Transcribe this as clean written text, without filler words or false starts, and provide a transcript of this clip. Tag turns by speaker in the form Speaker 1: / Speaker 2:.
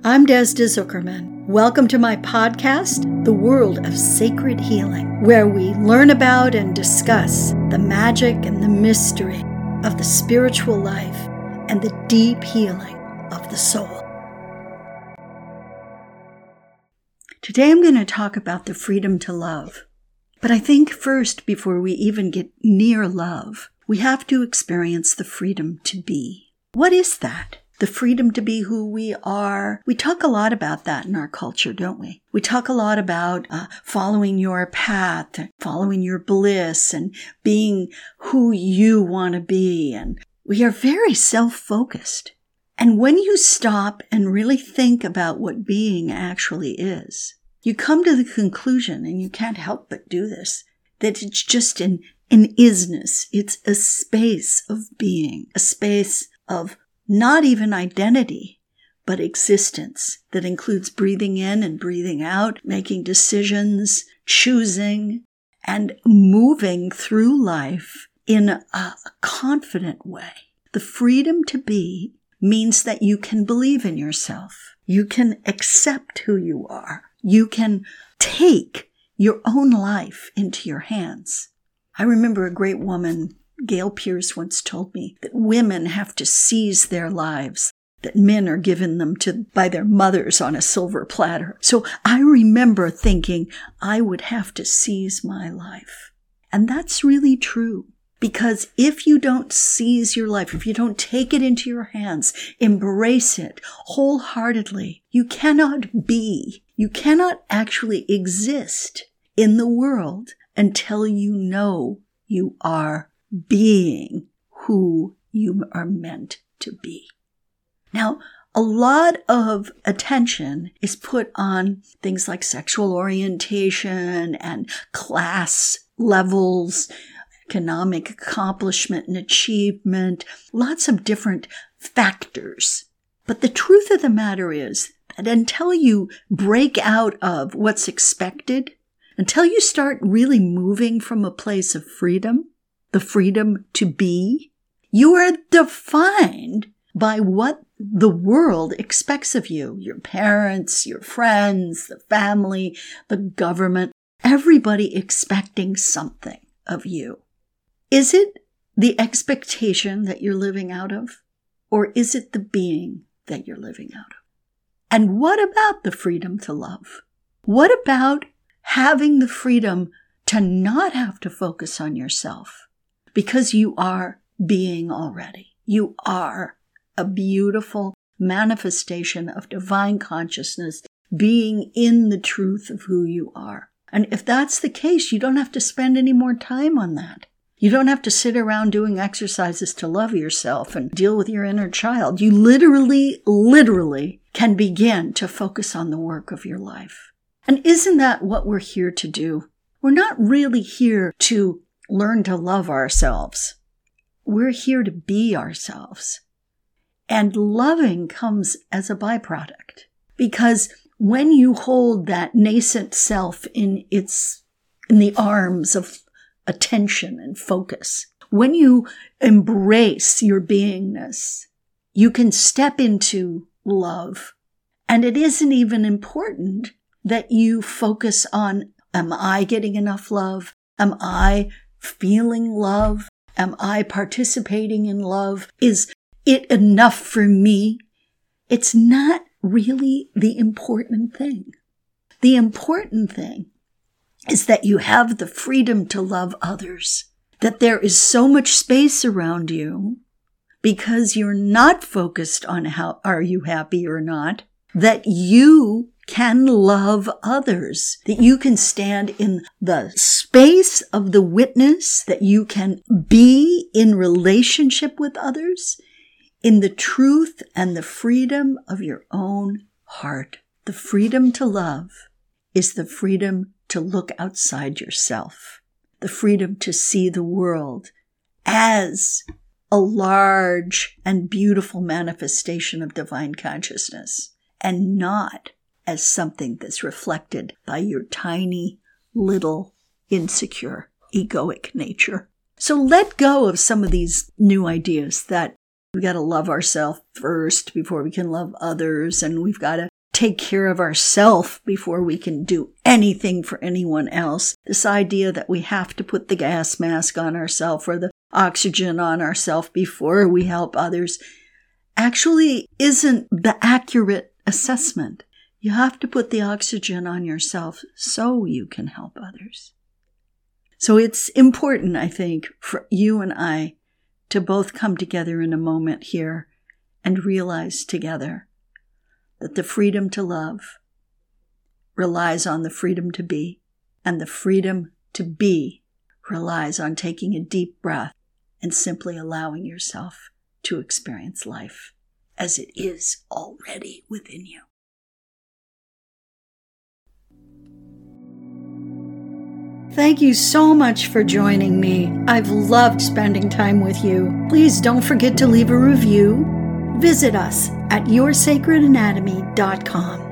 Speaker 1: I'm Desda Zuckerman. Welcome to my podcast, The World of Sacred Healing, where we learn about and discuss the magic and the mystery of the spiritual life and the deep healing of the soul. Today I'm going to talk about the freedom to love. But I think first, before we even get near love, we have to experience the freedom to be. What is that? The freedom to be who we are. We talk a lot about that in our culture, don't we? We talk a lot about following your path, following your bliss, and being who you want to be. And we are very self-focused. And when you stop and really think about what being actually is, you come to the conclusion, and you can't help but do this, that it's just an isness. It's a space of being, a space of not even identity, but existence that includes breathing in and breathing out, making decisions, choosing, and moving through life in a confident way. The freedom to be means that you can believe in yourself. You can accept who you are. You can take your own life into your hands. I remember a great woman, Gail Pierce, once told me that women have to seize their lives, that men are given them by their mothers on a silver platter. So I remember thinking I would have to seize my life. And that's really true. Because if you don't seize your life, if you don't take it into your hands, embrace it wholeheartedly, you cannot actually exist in the world until you know you are being who you are meant to be. Now, a lot of attention is put on things like sexual orientation and class levels, economic accomplishment and achievement, lots of different factors. But the truth of the matter is that until you break out of what's expected, until you start really moving from a place of freedom, the freedom to be, you are defined by what the world expects of you. Your parents, your friends, the family, the government, everybody expecting something of you. Is it the expectation that you're living out of? Or is it the being that you're living out of? And what about the freedom to love? What about having the freedom to not have to focus on yourself? Because you are being already. You are a beautiful manifestation of divine consciousness, being in the truth of who you are. And if that's the case, you don't have to spend any more time on that. You don't have to sit around doing exercises to love yourself and deal with your inner child. You literally can begin to focus on the work of your life. And isn't that what we're here to do? We're not really here to learn to love ourselves. We're here to be ourselves. And loving comes as a byproduct. Because when you hold that nascent self in the arms of attention and focus, when you embrace your beingness, you can step into love. And it isn't even important that you focus on, am I getting enough love? Am I feeling love? Am I participating in love? Is it enough for me? It's not really the important thing. The important thing is that you have the freedom to love others, that there is so much space around you because you're not focused on how are you happy or not, that you can love others, that you can stand in the space of the witness, that you can be in relationship with others, in the truth and the freedom of your own heart. The freedom to love is the freedom to look outside yourself, the freedom to see the world as a large and beautiful manifestation of divine consciousness, and not as something that's reflected by your tiny, little, insecure, egoic nature. So let go of some of these new ideas that we got to love ourselves first before we can love others, and we've got to take care of ourselves before we can do anything for anyone else. This idea that we have to put the gas mask on ourselves or the oxygen on ourselves before we help others actually isn't the accurate assessment. You have to put the oxygen on yourself so you can help others. So it's important, I think, for you and I to both come together in a moment here and realize together that the freedom to love relies on the freedom to be, and the freedom to be relies on taking a deep breath and simply allowing yourself to experience life as it is already within you. Thank you so much for joining me. I've loved spending time with you. Please don't forget to leave a review. Visit us at yoursacredanatomy.com.